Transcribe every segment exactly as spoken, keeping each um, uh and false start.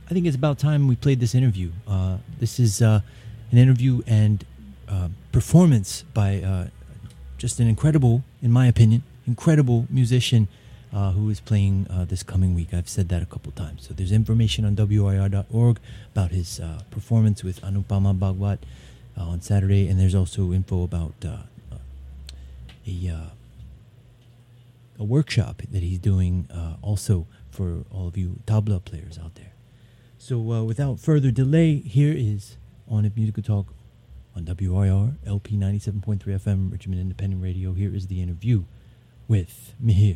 I think it's about time we played this interview. Uh, this is uh, an interview and uh, performance by uh, just an incredible, in my opinion, incredible musician uh, who is playing uh, this coming week. I've said that a couple times. So there's information on W I R dot org about his uh, performance with Anupama Bhagwat uh, on Saturday, and there's also info about uh, a, uh, a workshop that he's doing uh, also for all of you tabla players out there. So uh, without further delay, here is On If Musical Talk on W I R, L P ninety-seven point three F M, Richmond Independent Radio. Here is the interview with Mihir.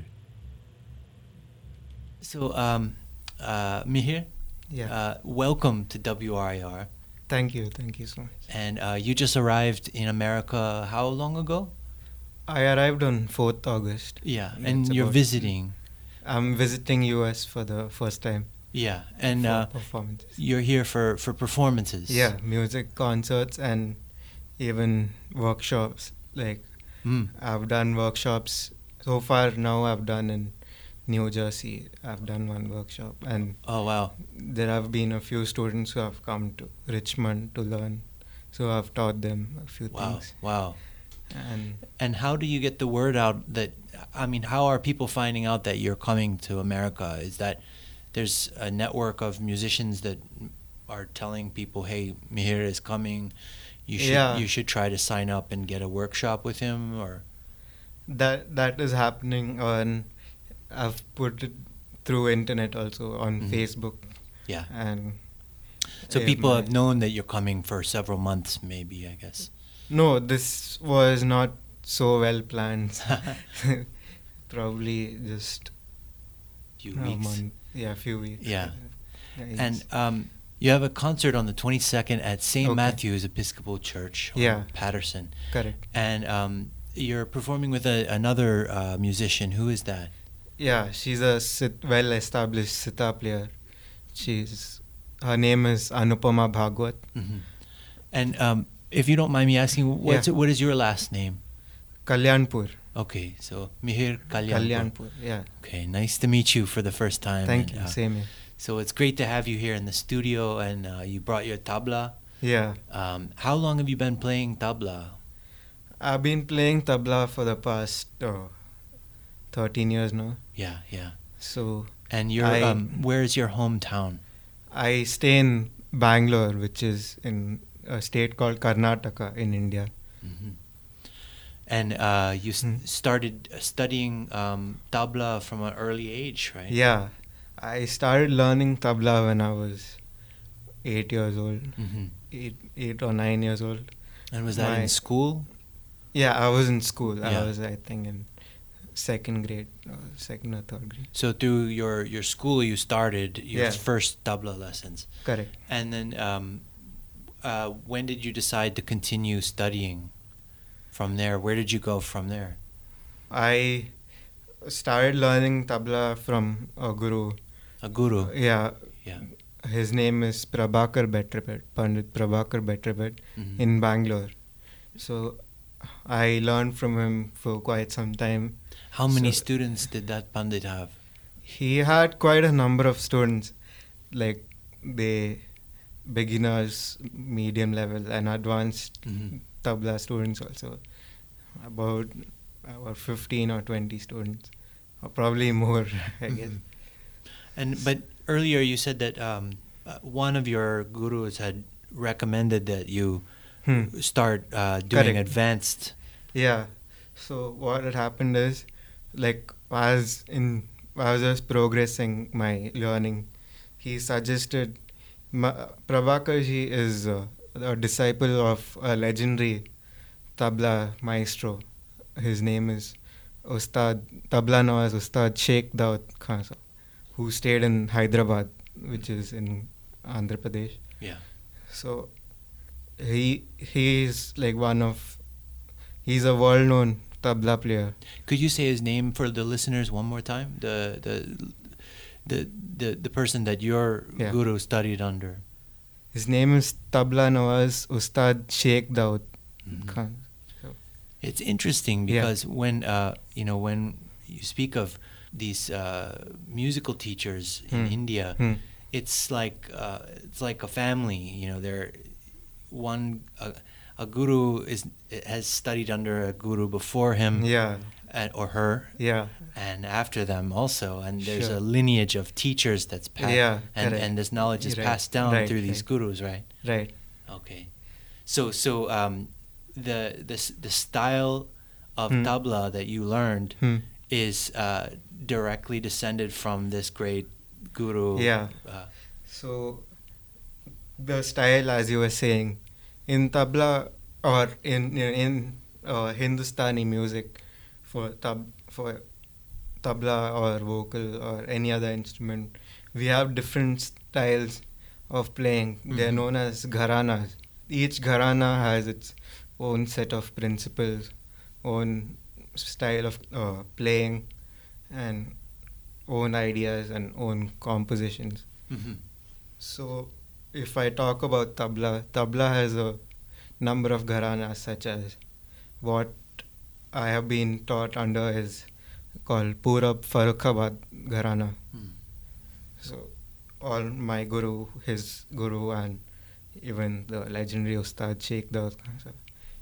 So, um, uh, Mihir, Yeah. uh, welcome to W I R. Thank you. Thank you so much. And uh, you just arrived in America how long ago? I arrived on fourth August. Yeah, It's and you're about- visiting. I'm visiting U S for the first time Yeah, and for uh, performances. you're here for, for performances. Yeah, music concerts and even workshops. Like Mm. I've done workshops so far. Now I've done in New Jersey. I've done one workshop, and Oh, wow. there have been a few students who have come to Richmond to learn. So I've taught them a few Wow, things. wow. And And how do you get the word out that, I mean, how are people finding out that you're coming to America? Is that there's a network of musicians that are telling people, hey, Mihir is coming, you should Yeah. you should try to sign up and get a workshop with him, or that that is happening on, I've put it through internet also on Mhm. Facebook. yeah. And So yeah, people my- have known that you're coming for several months, maybe, I guess. No, this was not so well planned. Probably just Few a weeks. month. Yeah, a few weeks. Yeah. Yeah, And yes. um, you have a concert on the twenty-second at Saint Okay. Matthew's Episcopal Church on Yeah. Patterson. Correct. And um, you're performing with a, another uh, musician. Who is that? Yeah, she's a sit, well-established sitar player. She's her name is Anupama Bhagwat. hmm And um, if you don't mind me asking, what's Yeah. what is your last name? Kalyanpur. Okay, so Mihir Kalyanpur. Kalyanpur. Yeah. Okay, nice to meet you for the first time. Thank And, you. uh, Same here. So it's great to have you here in the studio, and uh, you brought your tabla. Yeah. Um, how long have you been playing tabla? I've been playing tabla for the past oh, thirteen years now. Yeah, yeah. So And you're I- um, where is your hometown? I stay in Bangalore, which is in a state called Karnataka in India. hmm And uh, you s- Hmm. started studying um, tabla from an early age, right? Yeah. I started learning tabla when I was eight years old, hmm eight, eight or nine years old. And was that in My- school? Yeah, I was in school. Yeah. I was, I think, in second grade, or second or third grade. So through your, your school, you started your Yeah. first tabla lessons. Correct. And then um, uh, when did you decide to continue studying from there? Where did you go from there? I started learning tabla from a guru. A guru. Yeah, Yeah. his name is Prabhakar Betrapet, Pandit Prabhakar Betrapet Mhm. in Bangalore. So I learned from him for quite some time. How many So- students did that pandit have? He had quite a number of students, like the beginners, medium level, and advanced Mhm. tabla students also. About about fifteen or twenty students, or probably more, I guess. And but earlier you said that um, uh, one of your gurus had recommended that you Hmm. start uh, doing Correct. advanced. Yeah. So what had happened is, like, as in I was just progressing my learning, he suggested. Ma- Prabhakarji is uh, a disciple of a legendary tabla maestro. His name is Ustad Tabla Nawaz Ustad Sheikh Daud Khan Sahab, who stayed in Hyderabad, which is in Andhra Pradesh. Yeah. So he he is like one of he's a world known tabla player. Could you say his name for the listeners one more time? The the the the, the person that your Yeah. guru studied under. His name is Tabla Nawaz Ustad Sheikh Daud Mhm. Khan. It's interesting Yeah. because when uh, you know when you speak of these uh, musical teachers in Hmm. India, Hmm. it's like uh, it's like a family. You know, they're one a, a guru is has studied under a guru before him, Yeah. and, or her, Yeah. and after them also, and there's Sure. a lineage of teachers that's passed, Yeah, and correct. and this knowledge is Right, passed down right, through these right. gurus, right? Right. Okay, so so um, the the s- the style of Hmm. tabla that you learned Hmm. is uh, directly descended from this great guru. Yeah. Uh, So the style, as you were saying, in tabla or in in, in uh, Hindustani music, for tab for tabla or vocal or any other instrument, we have different styles of playing. They're Mhm. known as gharanas. Each gharana has its own set of principles, own style of uh, playing, and own ideas and own compositions. mhm. So, if I talk about tabla, tabla has a number of gharanas, such as what I have been taught under is called Purab Farrukhabad Gharana. Mm. So, all my guru, his guru, and even the legendary Ustad Sheikh Daud Khan, so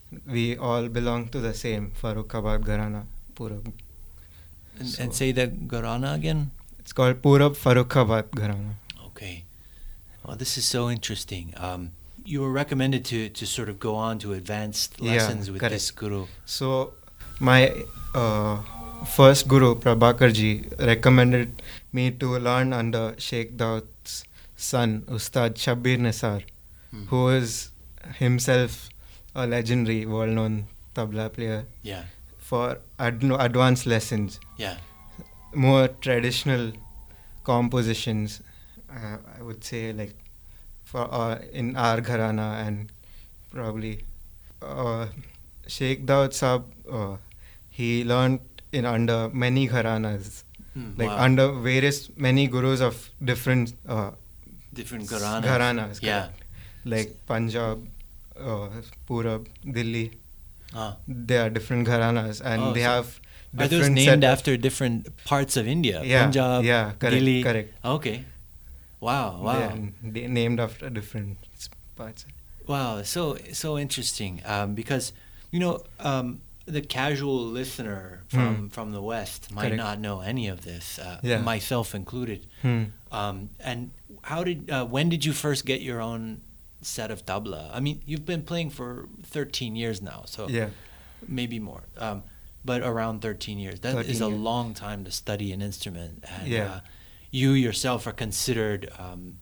we all belong to the same Farrukhabad Gharana, Purab. And, So- and say the Gharana again. It's called Purab Farrukhabad Gharana. Okay. Well, this is so interesting. Um, you were recommended to, to sort of go on to advanced Yeah, lessons with correct. this guru. So, my uh, first guru, Prabhakarji, recommended me to learn under Sheikh Daud's son, Ustad Shabbir Nisar, Hmm. who is himself a legendary, well-known tabla player, Yeah, for ad- advanced lessons, yeah. more traditional compositions. Uh, I would say, like for uh, in our gharana, and probably uh, Sheikh Daud Saab, uh, he learned in under many gharanas, Hmm, like wow. under various many gurus of different uh, Different s- Gharanas. gharanas, Yeah. correct. Like Punjab, uh, Purab, Delhi. Ah. They are different gharanas, and Oh, they so have Are those different named set of- after different parts of India? Yeah, Punjab, yeah, correct, Delhi. correct. Okay. Wow, They wow. are na- named after different s- parts. Wow, so so interesting. Um, because you know, um, the casual listener from Hmm. from the West might Correct. not know any of this, uh, Yeah. myself included. Hmm. Um, and how did uh, when did you first get your own set of tabla? I mean, you've been playing for thirteen years now, so Yeah. maybe more. Um, but around thirteen years. That is thirteen a years. long time to study an instrument. And Yeah. uh, you yourself are considered um,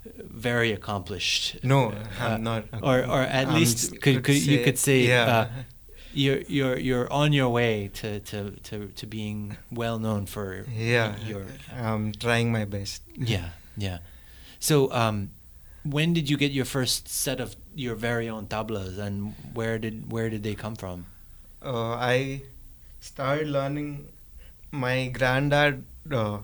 very accomplished. No, uh, I'm not. Or, or at I'm least s- could, could you could say yeah. uh, you're you're you're on your way to, to, to, to being well known for yeah, your I'm trying my best. yeah yeah. So um, when did you get your first set of your very own tablas, and where did where did they come from? Uh, I started learning. My granddad, uh,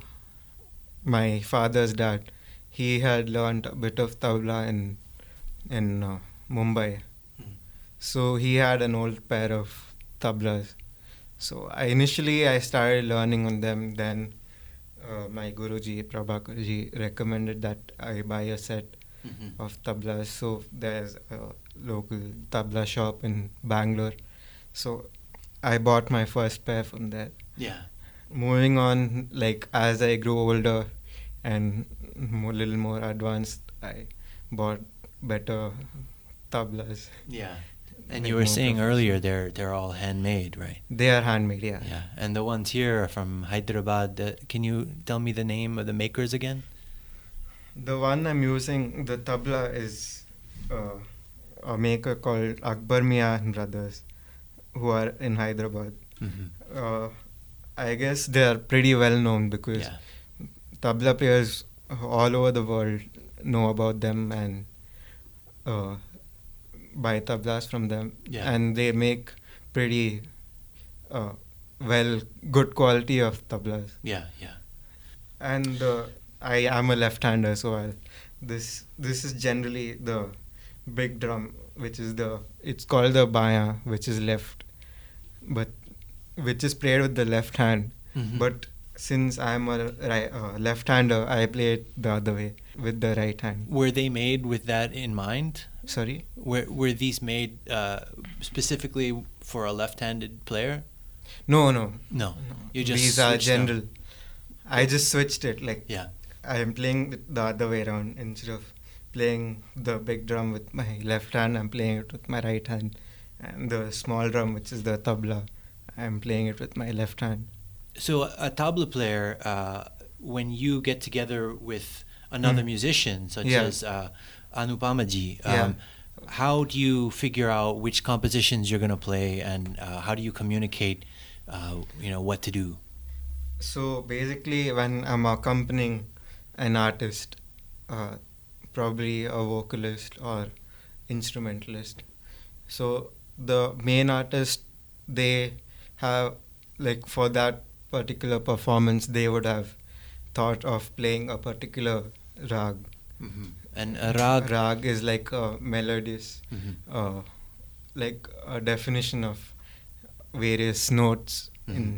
my father's dad, he had learned a bit of tabla in in uh, Mumbai. Mm. So he had an old pair of tablas. So I, initially I started learning on them. Then uh, my Guruji Prabhakarji recommended that I buy a set Mm-hmm. of tablas. So there's a local tabla shop in Bangalore. So I bought my first pair from there. Yeah. Moving on, like as I grew older and a little more advanced, I bought better tablas. Yeah. And Like you were more saying professional. earlier they're they're all handmade, right? They are handmade, yeah. Yeah. And the ones here are from Hyderabad. Uh, can you tell me the name of the makers again? The one I'm using, the tabla, is uh, a maker called Akbar Mia and Brothers, who are in Hyderabad. Mm-hmm. Uh, I guess they are pretty well known because Yeah. tabla players all over the world know about them and uh, buy tablas from them. Yeah. And they make pretty uh, well, good quality of tablas. Yeah. Yeah. And uh, I am a left-hander, so I'll, this this is generally the big drum, which is the it's called the baya, which is left, but which is played with the left hand. Mhm. But since I'm a right, uh, left-hander, I play it the other way with the right hand. Were they made with that in mind? Sorry? Were were these made uh, specifically for a left-handed player? No, no. No, you just These are switched them. general. I just switched it. Like Yeah. I am playing it the other way around. Instead of playing the big drum with my left hand, I'm playing it with my right hand. And the small drum, which is the tabla, I'm playing it with my left hand. So a, a tabla player, uh, when you get together with another Mm. musician, such Yeah. as uh, Anupamaji, Yeah. um, how do you figure out which compositions you're going to play, and uh, how do you communicate, uh, you know, what to do? So basically, when I'm accompanying an artist, uh, probably a vocalist or instrumentalist, so the main artist, they have, like, for that particular performance, they would have thought of playing a particular rag. Mm-hmm. And a rag. Rag is like a melodious, Mhm. uh, like a definition of various notes Mhm. in,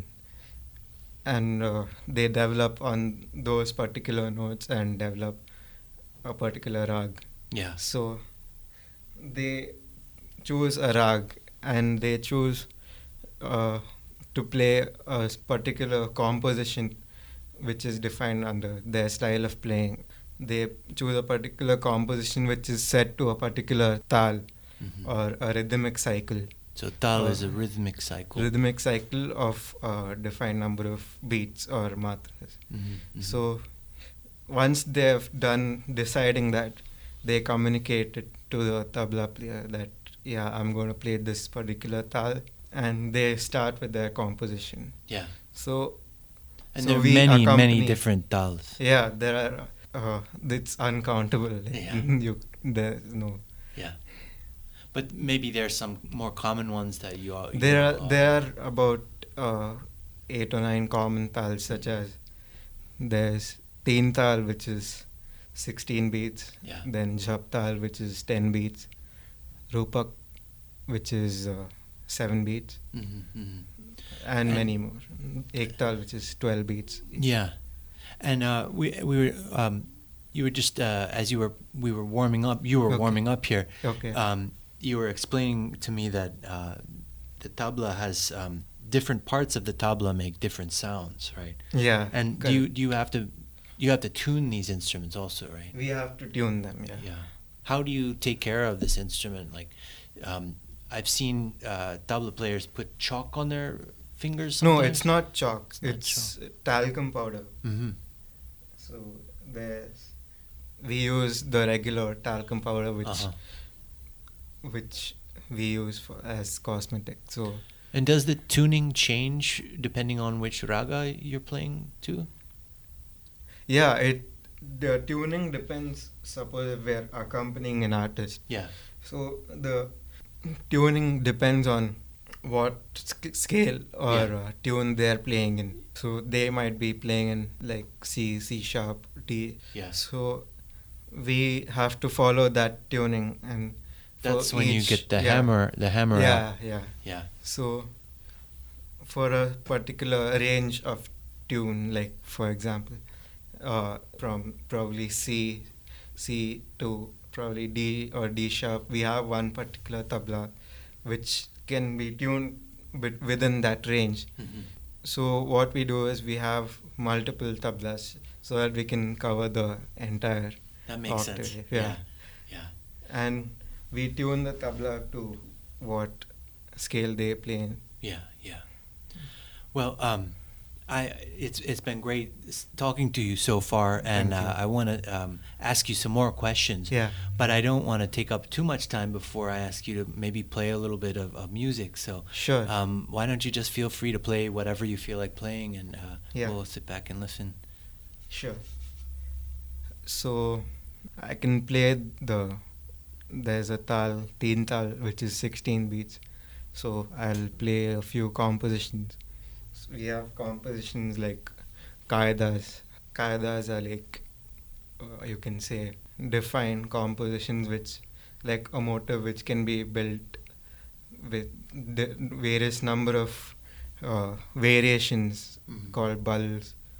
and uh, they develop on those particular notes and develop a particular rag. Yeah. So they choose a rag and they choose uh, to play a s- particular composition which is defined under their style of playing. They choose a particular composition which is set to a particular tal Mhm. or a rhythmic cycle. So tal uh, is a rhythmic cycle. Rhythmic cycle of a defined number of beats or matras. Mhm, mhm. So once they've done deciding that, they communicate it to the tabla player that, yeah, I'm going to play this particular tal, and they start with their composition. Yeah. So, And so there are we many, many accompany- different tals. Yeah, there are. Uh, it's uncountable. Like, Yeah. you, there's no. Yeah. But maybe there's some more common ones that you all. you There know, are there are about uh, eight or nine common tals, such as there's teen tal, which is sixteen beats. Yeah. Then jap tal, which is ten beats. Rupak, which is uh, seven beats, Mhm, mhm. and, And- many more. Ek tal, which is twelve beats. Yeah, and uh, we we were um, you were just uh, as you were we were warming up. You were Okay. warming up here. Okay. Um, you were explaining to me that uh, the tabla has um, different parts of the tabla make different sounds, right? Yeah. And do correct. you do you have to you have to tune these instruments also, right? We have to tune them. Yeah. Yeah. How do you take care of this instrument? Like, um, I've seen uh, tabla players put chalk on their fingers. No, sometimes. it's not chalk. not It's talcum powder. Mm-hmm. So there's we use the regular talcum powder, which Uh-huh. which we use for as cosmetic. So And does the tuning change depending on which raga you're playing to? yeah, it the tuning depends. Suppose if we're accompanying an artist, Yeah. so the tuning depends on what sc- scale or Yeah. uh, tune they're playing in. So they might be playing in like C, C sharp, D. Yeah. So we have to follow that tuning, and for That's when you each- get the yeah. hammer, the hammer Yeah, out. yeah. Yeah. So for a particular range of tune, like for example, uh, from probably C, C to probably D or D sharp, we have one particular tabla which can be tuned with, within that range. Mhm. So what we do is we have multiple tablas so that we can cover the entire That makes octave. sense. Yeah. Yeah. Yeah. And we tune the tabla to what scale they play in. Yeah. Yeah. Well, um, I it's it's been great s- talking to you so far, and Thank you. uh, I want to um, ask you some more questions. Yeah. But I don't want to take up too much time before I ask you to maybe play a little bit of, of music. So Sure. um, why don't you just feel free to play whatever you feel like playing, and uh, Yeah. we'll sit back and listen. Sure. So I can play the there's a tal, teen tal, which is sixteen beats. So I'll play a few compositions. So we have compositions like kaidas. Kaidas are like uh, you can say defined compositions which like a motive which can be built with the various number of uh, variations Mhm. called bulls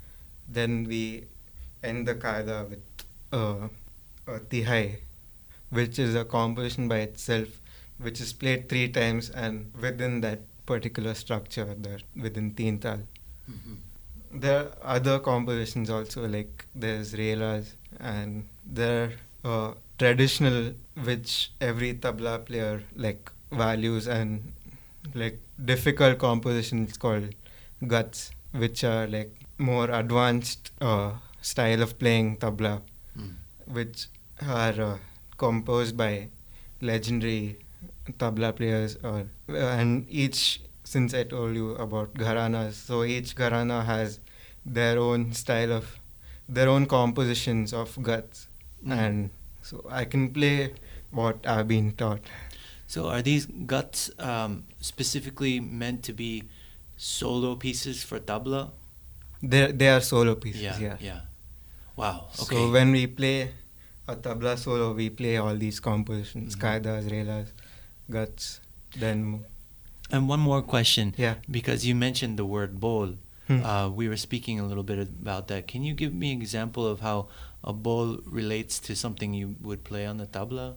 then we end the qaida with uh, a tihai, which is a composition by itself, which is played three times and within that particular structure, that within teen tal. Mm-hmm. There are other compositions also, like there's relas, and there are uh, traditional, which every tabla player like values, and like difficult compositions called guts, which are like more advanced uh, style of playing tabla, mm. which are uh, composed by legendary tabla players, or uh, and each, since I told you about gharanas, so each gharana has their own style of, their own compositions of guts, mm. and so I can play what I've been taught. So are these guts um, specifically meant to be solo pieces for tabla? They they are solo pieces. Yeah, yeah. yeah. Wow. Okay. So when we play a tabla solo, we play all these compositions, mm-hmm. qaidas, relas, guts, then. And one more question. Yeah. Because you mentioned the word bol. Hmm. Uh, we were speaking a little bit about that. Can you give me an example of how a bol relates to something you would play on the tabla?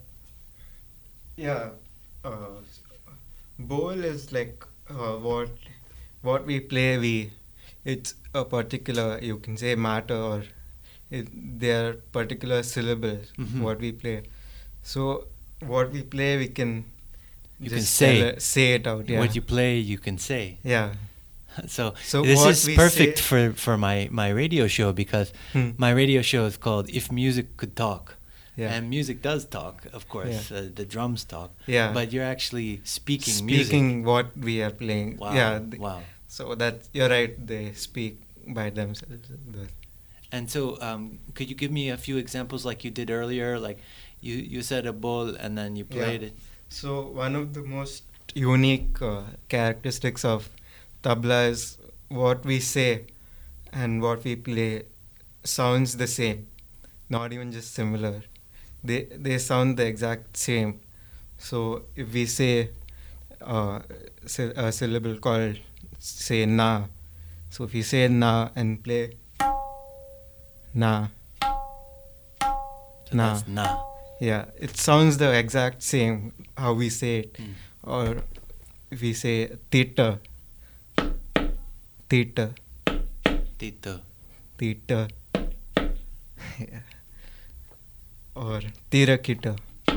Yeah. Uh, bol is like uh, what what we play. We it's a particular, you can say, matter, or it, there are particular syllables, mm-hmm. what we play. So what we play, we can you just can say it, say it out. Yeah. What you play, you can say. Yeah. So, so this is perfect for, for my, my radio show, because hmm. my radio show is called If Music Could Talk. Yeah. And music does talk, of course. Yeah. Uh, the drums talk. Yeah. But you're actually speaking, speaking music. Speaking what we are playing. Wow. Yeah. Wow. So that you're right. They speak by themselves. And so, um, could you give me a few examples, like you did earlier? Like you, you said a bol and then you played yeah. it. So one of the most unique uh, characteristics of tabla is what we say and what we play sounds the same, not even just similar. They they sound the exact same. So if we say uh, a syllable called, say, na, so if we say na and play na, so na, that's na. Yeah, it sounds the exact same how we say it. Mm. Or if we say theta, theta, theta, theta, yeah. Or tirakita,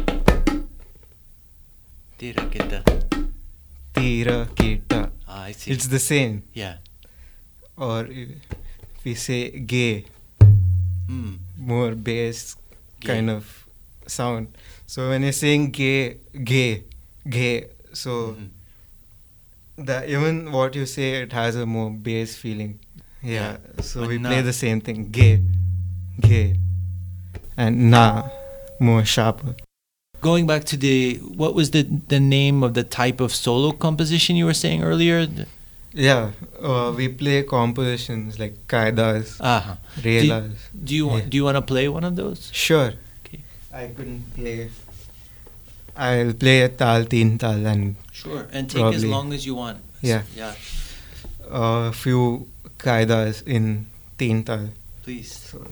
tirakita, tirakita. Ah, I see. It's the same. Yeah. Or if we say gay, mm. more bass kind of sound. So when you're saying gay, gay, gay, so mm-hmm. the even what you say, it has a more bass feeling. Yeah. yeah. So but we na. play the same thing. Gay, gay, and na, more sharper. Going back to the, what was the the name of the type of solo composition you were saying earlier? Yeah, uh, we play compositions like qaidas, uh-huh. relas. Do, do you want, yeah. do you want to play one of those? Sure. Okay. I couldn't play. I'll play a tal, teen tal, and sure, and take probably, as long as you want. Yeah. Yeah. A uh, few qaidas in teen tal. Please. So.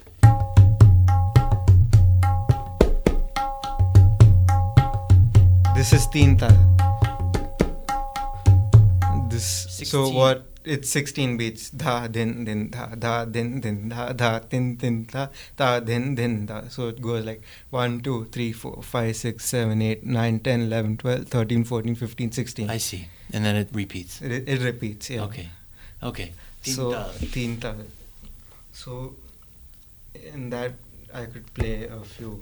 This is teen tal. This sixteen. So what? It's sixteen beats. Dha din din dha dha din din dha dha din din dha dha din din dha. So it goes like one, two, three, four, five, six, seven, eight, nine, ten, eleven, twelve, thirteen, fourteen, fifteen, sixteen. I see. And then it repeats. It, it repeats. Yeah. Okay. Okay. Teen so tal. teen tal. So in that I could play a few.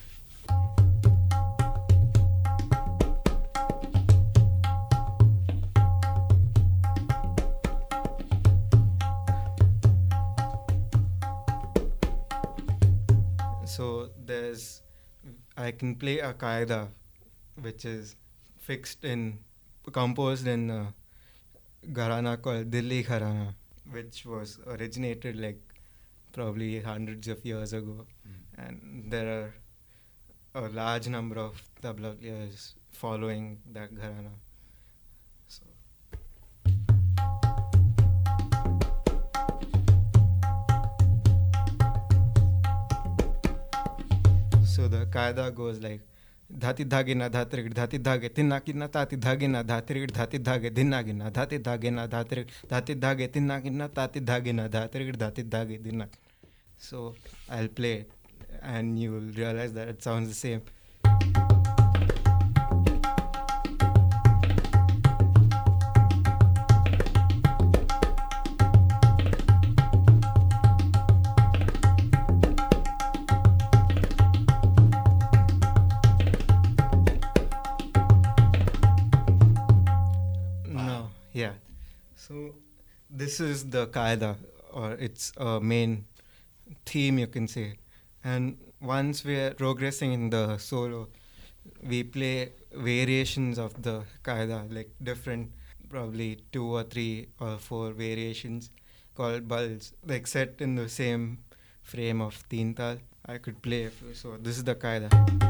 So there's, I can play a qaida, which is fixed in, composed in a gharana called Dilli Gharana, which was originated like probably hundreds of years ago. Mm. And there are a large number of tabla players following that gharana. So. So the kaida goes like dhati dhage na dhatirigid dhati dhage tinnaki na tati dhage na dhatirigid dhati dhage dinnagi na dhati dhage na dhatirigid dhati dhage tinnaki na tati dhage na dhatirigid dhati dhage dinnaki. So I'll play it and you will realize that it sounds the same. Yeah, so this is the qaida, or it's a main theme, you can say. And once we're progressing in the solo, we play variations of the qaida, like different, probably two or three or four variations called bulls, like set in the same frame of teen tal. I could play. So this is the qaida.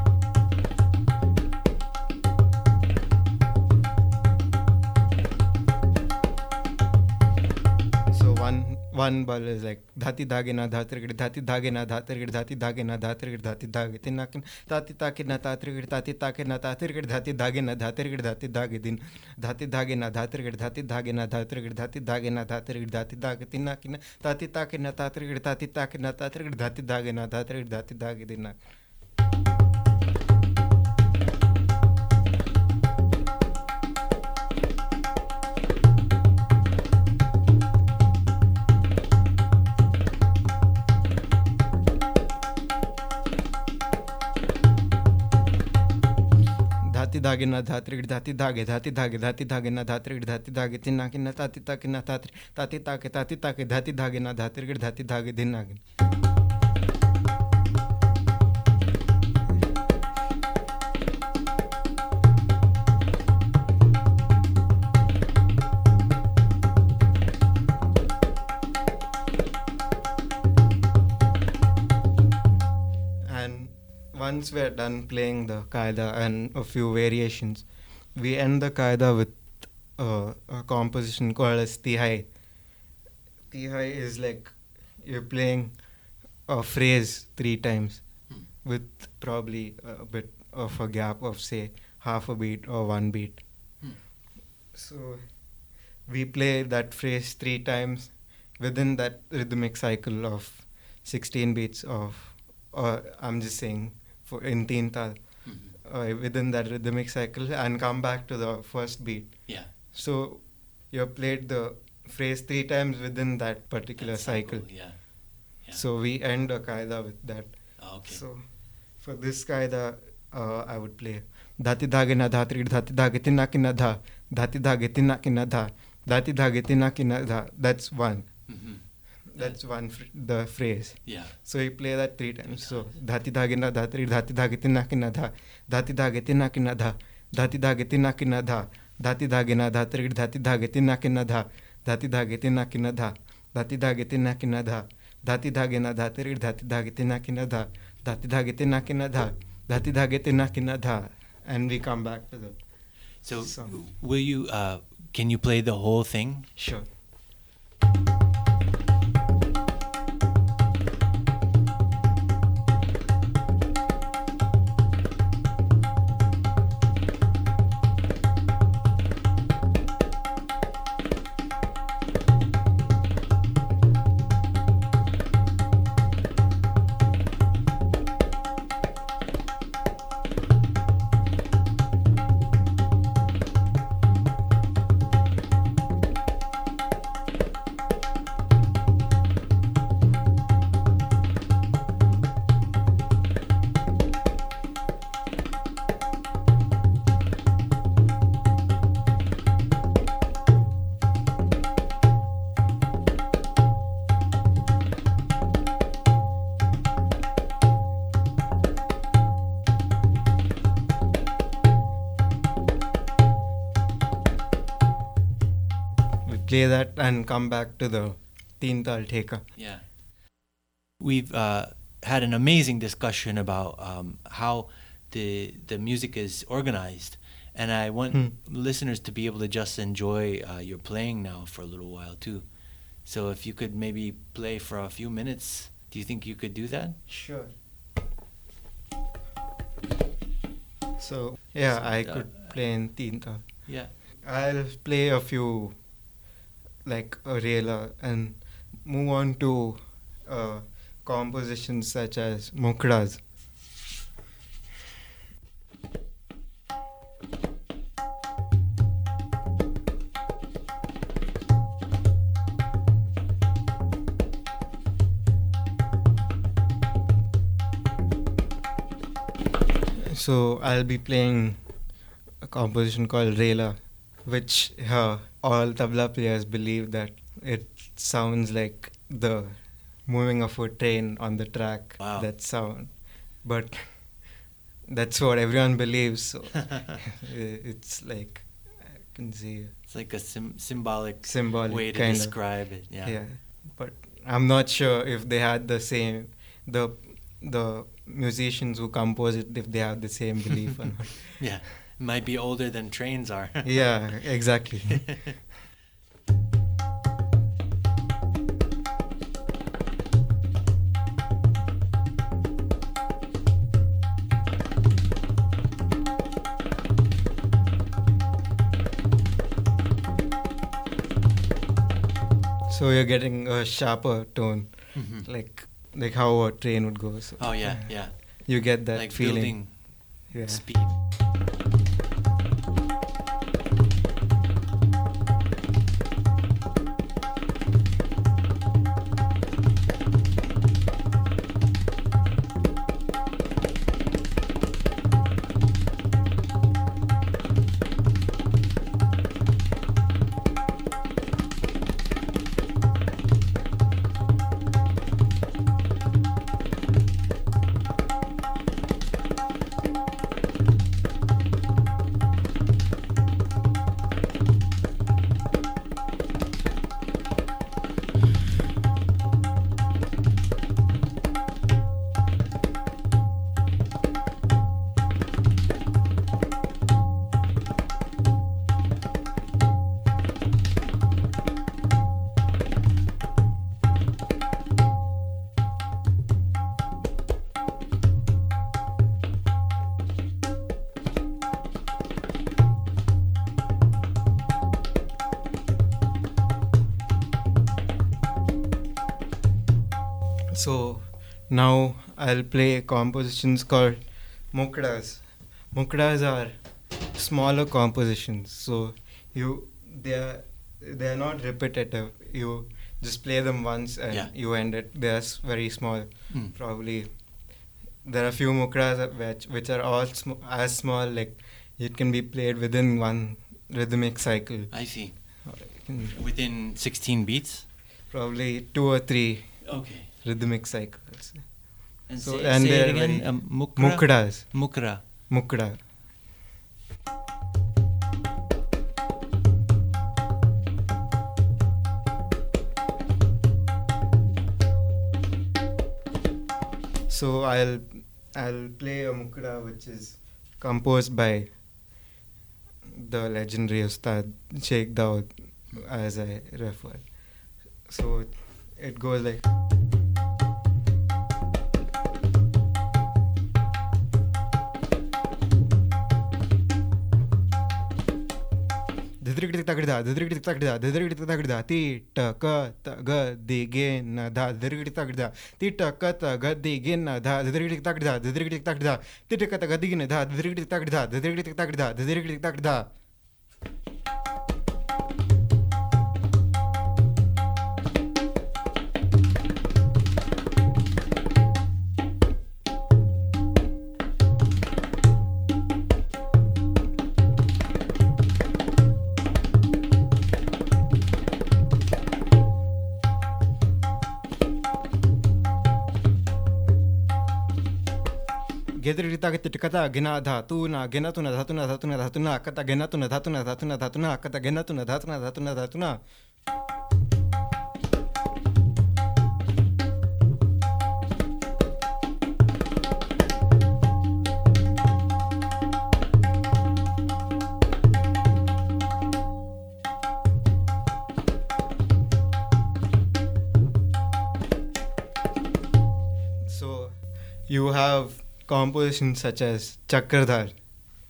One one ball is like dhati dhage na dhatirigid dhati dhage na dhatirigid dhati dhage na dhatirigid dhati dhage tinnakin tati taki na tatirigid tati taki na tatirigid dhati dhage na dhatirigid dhati dhage din dhati dhage na dhatirigid dhati dhage na dhatirigid dhati dhage na dhatirigid dhati dhage tinnakin tati taki na tatirigid tati taki na tatirigid dhati dhage na dhatirigid dhati dhage din. Dhati dhage na dhatirigid dhati dhage dhati dhage dhati dhage na dhatirigid dhati dhage tinnaki na tati taki na tatri tati take tati take dhati dhage na dhatirigid dhati dhage dinnagi. Once we're done playing the qaida and a few variations, we end the qaida with uh, a composition called as tihai. Tihai is like you're playing a phrase three times hmm. with probably a bit of a gap of say half a beat or one beat. Hmm. So we play that phrase three times within that rhythmic cycle of sixteen beats of, or I'm just saying, for in teen tal, mm-hmm. uh, within that rhythmic cycle, and come back to the first beat. Yeah. So you played the phrase three times within that particular that cycle. cycle. Yeah. yeah. So we end a qaida with that. Oh, okay. So for this qaida, uh, I would play dhati dhage na dhatirigid dhati dhage tinnaki na dha dhati dhage tinnaki na dha dhati dhage tinnaki na dha. That's one. Mm-hmm. That's one fr- the phrase. Yeah. So you play that three times. So dhati dhage na dhatri dhati dhage tinnaki na dha dhati dhage tinnaki na dha dhati dhage tinnaki na dha dhati dhage na dhatri dhati dhage tinnaki na dha dhati dhage tinnaki na dha dhati dhage tinnaki na dha dhati dhage na dhatri dhati dhage tinnaki na dha dhati dhage tinnaki na dha dhati dhage tinnaki na dha, and we come back to the so song. Will you uh can you play the whole thing? Sure. Play that and come back to the teen tal theka. Yeah. We've uh, had an amazing discussion about um, how the the music is organized, and I want hmm. listeners to be able to just enjoy uh, your playing now for a little while too. So if you could maybe play for a few minutes, do you think you could do that? Sure. So yeah, So, I uh, could play in teen tal. Yeah. I'll play a few like a Rela and move on to uh, compositions such as Mukras. So I'll be playing a composition called Rela, which uh, all tabla players believe that it sounds like the moving of a train on the track. Wow. That sound, but that's what everyone believes. So it's like I can see It's like a sim- symbolic, symbolic way to kind describe it. of Yeah. yeah. But I'm not sure if they had the same the the musicians who compose it, if they have the same belief or not. Yeah. It might be older than trains are. Yeah, exactly. So you're getting a sharper tone, Mhm. like like how a train would go. So Oh yeah, yeah. you get that Like feeling. building Yeah. speed. So now I'll play compositions called mukdas. Mukdas are smaller compositions. So you they are they are not repetitive. You just play them once and Yeah. you end it. They are s- very small. Mm. Probably there are few mukdas which which are all sm- as small, like it can be played within one rhythmic cycle. I see. Or you can Within sixteen beats. probably two or three Okay. rhythmic cycles. And So- say, and say they're it again. very- Um, mukra. Mukdas. Mukra. Mukda. So I'll I'll play a mukda which is composed by the legendary Ustad Sheikh Daud, as I referred. So it goes like. ಧಿದ್ರಿಗಿಡಿ ತಗಡಿದ ಧಿದ್ರಿಗಿಡಿ ತಗಡಿದ ಧಿದ್ರಿಗಿಡಿ ತಗಡಿದ ತಿ ಟ ಕ ತ ಗ the ಗೆ ನ ಧ ಧಿದ್ರಿಗಿಡಿ ತಗಡಿದ ತಿ ಟ ಕ ತ ಗ ದಿ ಗೆ ನ ಧ ಧಿದ್ರಿಗಿಡಿ ತಗಡಿದ ಧಿದ್ರಿಗಿಡಿ ತಗಡಿದ ತಿ ಟ ಕ ತ ಗ ದಿ ಗೆ ನ ಧ ಧಿದ್ರಿಗಿಡಿ ತಗಡಿದ ಧಿದ್ರಿಗಿಡಿ ತಗಡಿದ ಧಿದ್ರಿಗಿಡಿ ತಗಡಿದ. ಗೆದರಿತಾಗತ್ತೆ ಕಥ ಗೆನ ಧಾತುನ ಗೆನತುನ ಧಾತುನ ಧಾತುನ ಧಾತುನ ಕಥ ಗೆನತುನ ಧಾತುನ ಧಾತುನ ಧಾತುನ ಕಥ ಗೆನತುನ ಧಾತುನ ಧಾತುನ ಧಾತುನ. So you have compositions such as Chakradhar,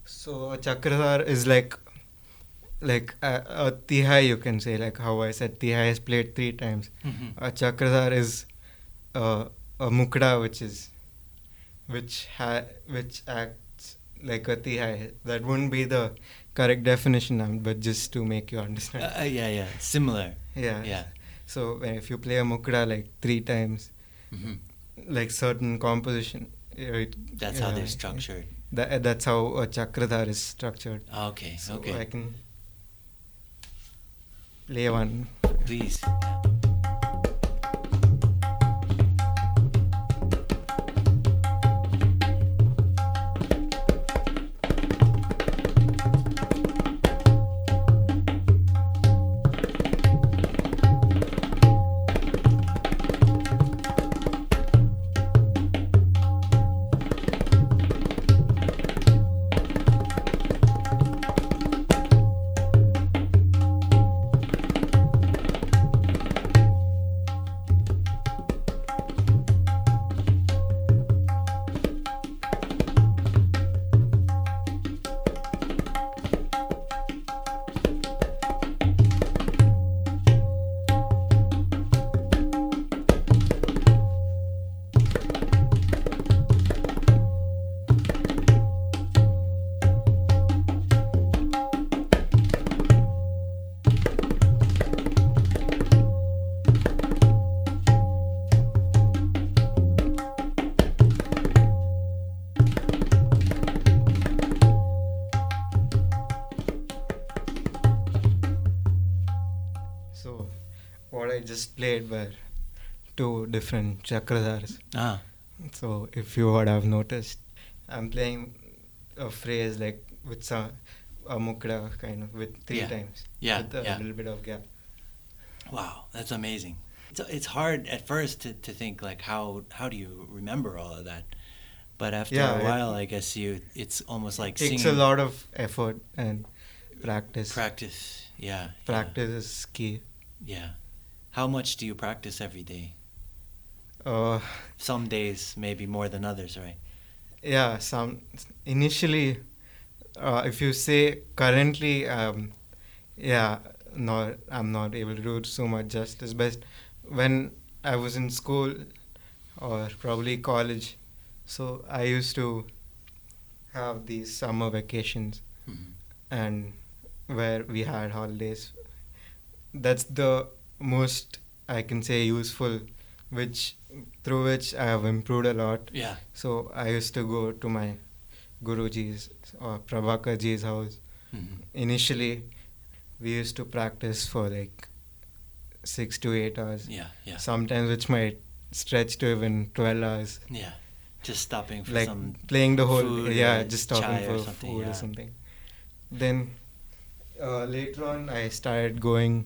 So a chakradhar is like like a, a tihai, you can say, like how I said tihai is played three times. Mm-hmm. A chakradhar is uh, a mukda, which is which ha- which acts like a tihai. That wouldn't be the correct definition, um, but just to make you understand. Uh, uh, yeah, yeah, similar. Yeah. Yeah. So when if you play a mukda like three times, Mm-hmm. like certain composition, it, That's how uh, they're structured. That, that's how a chakradhar is structured. Okay, So okay. I can play one. Please. So what I just played were two different chakradhars. Ah, So if you would have noticed, I'm playing a phrase like with some a mukda kind of with three Yeah. times. Yeah, With a yeah. little bit of gap. wow, that's amazing. It's, it's hard at first to, to think like how how do you remember all of that, but after Yeah, a it- while, I guess you it's almost like Takes singing. a lot of effort and practice. Practice, yeah. Practice is key. Yeah. yeah. How much do you practice every day? Uh, Some days maybe more than others, right? yeah, some initially, uh, if you say currently, um, yeah, not I'm not able to do so much justice. But when I was in school or probably college, so I used to have these summer vacations Mhm. and where we had holidays. That's the most I can say useful, which through which I have improved a lot. Yeah. So I used to go to my Guruji's or Prabhakarji's house. Mhm. Initially, we used to practice for like six to eight hours. Yeah, yeah, Sometimes which might stretch to even twelve hours. yeah. Just stopping for Like some. playing the whole, food yeah, or just stopping chai or for something, food yeah. or something. Then uh, later on, I started going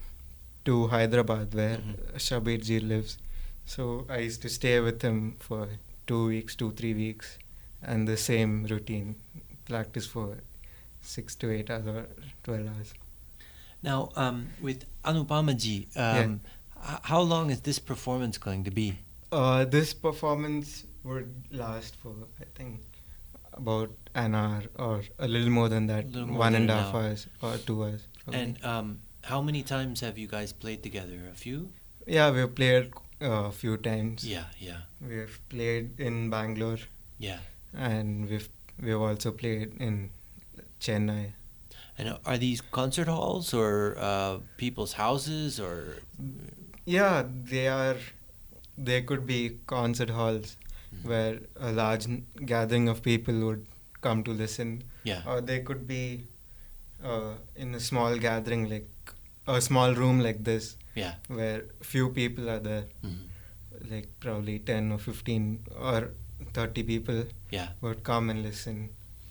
to Hyderabad where Mhm. Shabir ji lives. So I used to stay with him for two weeks, two, three weeks, and the same routine, practice for six to eight hours or twelve hours. Now, um, with Anupamaji, um, h- how long is this performance going to be? Uh, this performance would last for, I think, about an hour or a little more than that, Little more one than and a an half hour. hours or two hours. probably. And um, how many times have you guys played together? A few? Yeah, we've played uh, a few times. Yeah, yeah, We've played in Bangalore yeah. and we've we've also played in Chennai. And are these concert halls or uh, people's houses or? Yeah, they are. They could be concert halls Mhm. where a large n- gathering of people would come to listen, Yeah, or they could be uh, in a small gathering, like a small room like this, yeah. where few people are there, Mhm. like probably ten or fifteen or thirty people Yeah. would come and listen.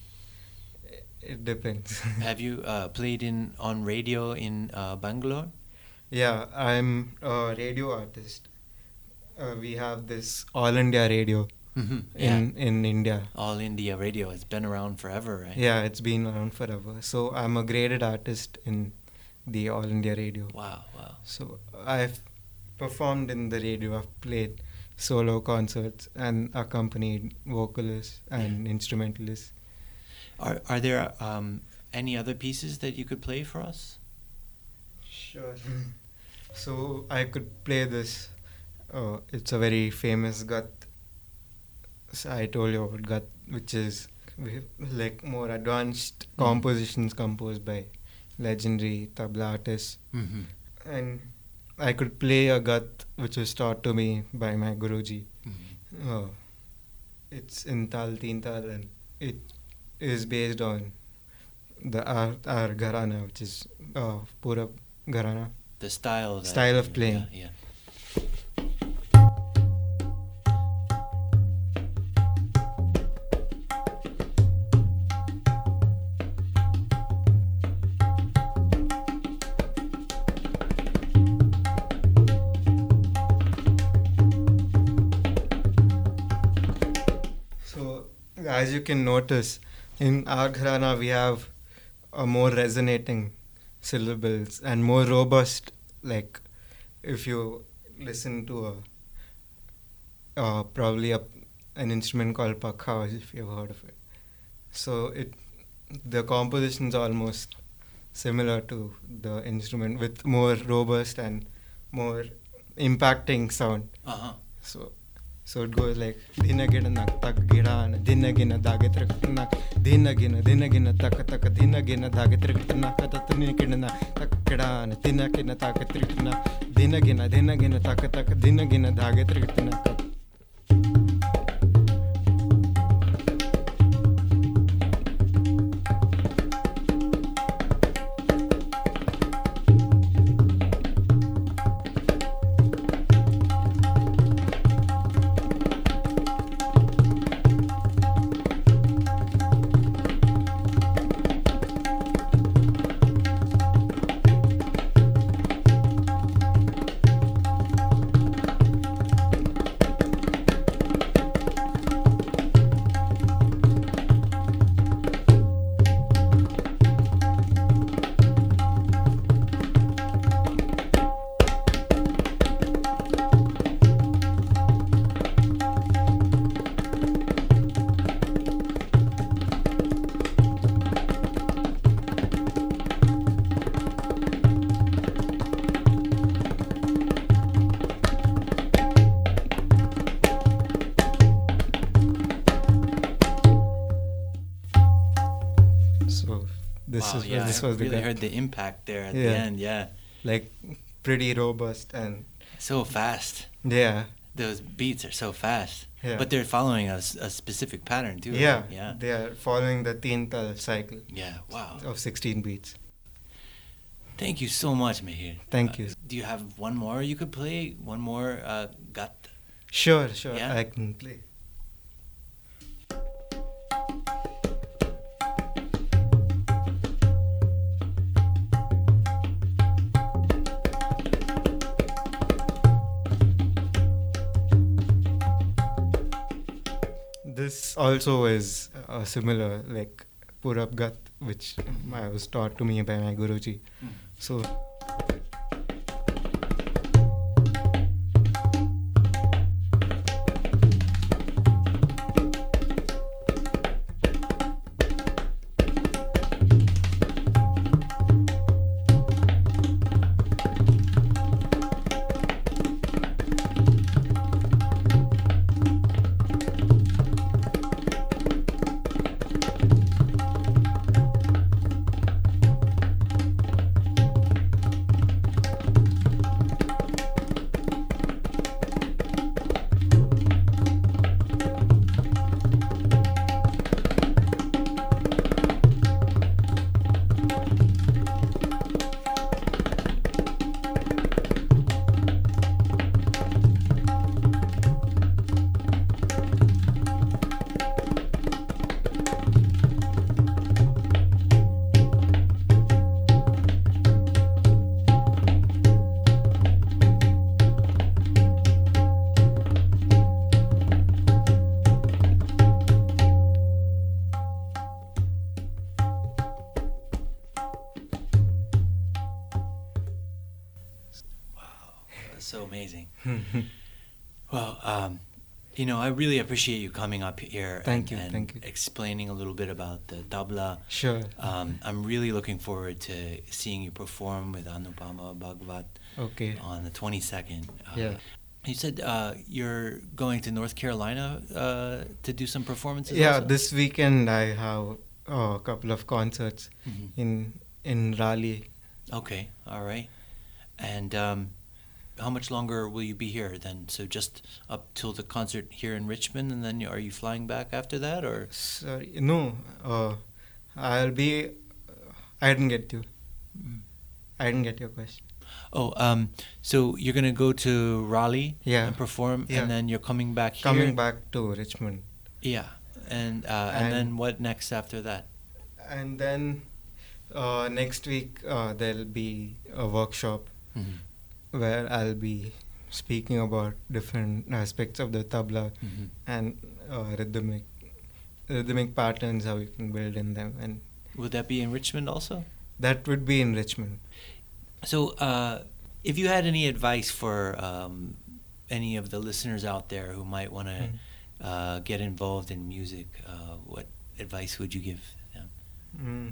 I- It depends. Have you uh, played in on radio in uh, Bangalore? Yeah, I'm a radio artist. Uh, we have this All India Radio Mm-hmm. Yeah. in in India. All India Radio. It's been around forever, right? Yeah, it's been around forever. So I'm a graded artist in the All India Radio. Wow, wow. So I've performed in the radio. I've played solo concerts and accompanied vocalists and instrumentalists. Are are there um, any other pieces that you could play for us? Sure. So I could play this. Uh, it's a very famous Gat. So I told you about Gat, which is like more advanced mm-hmm. compositions composed by legendary tabla artists. Mm-hmm. And I could play a Gat which was taught to me by my Guruji. Mm-hmm. Uh, it's in Tal Teen Tal, and it is based on the our, our Gharana, which is uh, Purab Gharana. The style. That, style of playing. Yeah. yeah. As you can notice, in our gharana we have a more resonating syllables and more robust. Like if you listen to a uh, probably a, an instrument called pakhaw, if you've heard of it. So it the composition is almost similar to the instrument with more robust and more impacting sound. Uh-huh. So. So it goes like Dina gina nak tak giran, Dina gina dage trik nak, Dina gina, Dina gina tak tak, Dina gina dage trik nak, Dina gina tak giran, Dina gina tak trik nak, Dina gina, Dina gina tak tak, Dina gina dage trik nak. This wow, is yeah, this I was really the heard the impact there at yeah. the end. Yeah, like pretty robust and so fast. Yeah, those beats are so fast. Yeah. But they're following a, a specific pattern too. Yeah, right? yeah, they are following the teen tal cycle. Yeah, wow. Of sixteen beats. Thank you so much, Mihir. Thank uh, you. Do you have one more you could play? One more uh, gat? Sure, sure. Yeah? I can play. This also is uh, similar, like Purab Gat, which I was taught to me by my Guruji. Mm. So. So amazing. Well, um, You know, I really appreciate you coming up here Thank and, you, and thank you. explaining a little bit about the tabla. Sure. Um, I'm really looking forward to seeing you perform with Anupama Bhagwat Okay. on the twenty-second. Uh, Yeah. You said uh, you're going to North Carolina uh, to do some performances. Yeah, also? this weekend I have uh, a couple of concerts Mhm. in in Raleigh. Okay, all right. And um, how much longer will you be here then? So just up till the concert here in Richmond, and then are you flying back after that, or? Sorry, no. Uh, I'll be. I didn't get you. Mm. I didn't get your question. Oh, um, so you're gonna go to Raleigh Yeah. and perform, Yeah. and then you're coming back here. Coming back to Richmond, Yeah, and uh, and, And- then what next after that? and then uh, next week uh, there'll be a workshop Mhm. where I'll be speaking about different aspects of the tabla Mhm. and uh, rhythmic rhythmic patterns, how you can build in them, and Would that be in Richmond also? that would be in Richmond. So, uh, if you had any advice for um, any of the listeners out there who might want to Mm. uh, get involved in music, uh, what advice would you give them? Mm.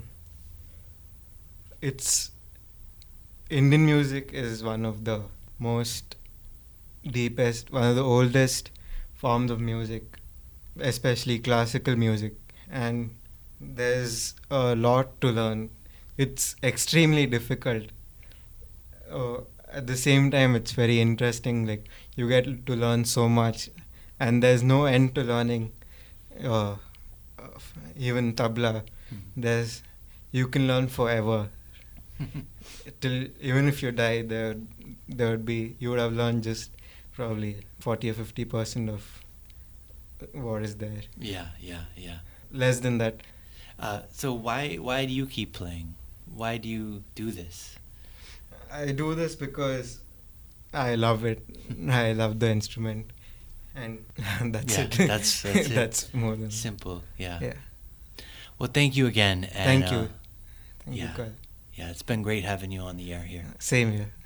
It's Indian music is one of the most deepest, one of the oldest forms of music, especially classical music, and there's a lot to learn. It's extremely difficult. Uh, at the same time, it's very interesting. Like you get to learn so much, and there's no end to learning. Uh, of even tabla, there's you can learn forever. Till even if you die, there there would be you would have learned just probably forty or fifty percent of what is there. Yeah, yeah, yeah. Less than that. Uh, so why why do you keep playing? Why do you do this? I do this because I love it. I love the instrument, and that's Yeah, it. that's- that's it. That's more than Simple, yeah. Yeah. Well, thank you again. And, Thank uh, you. Thank yeah. you, Kyle. Yeah, it's been great having you on the air here. Same here.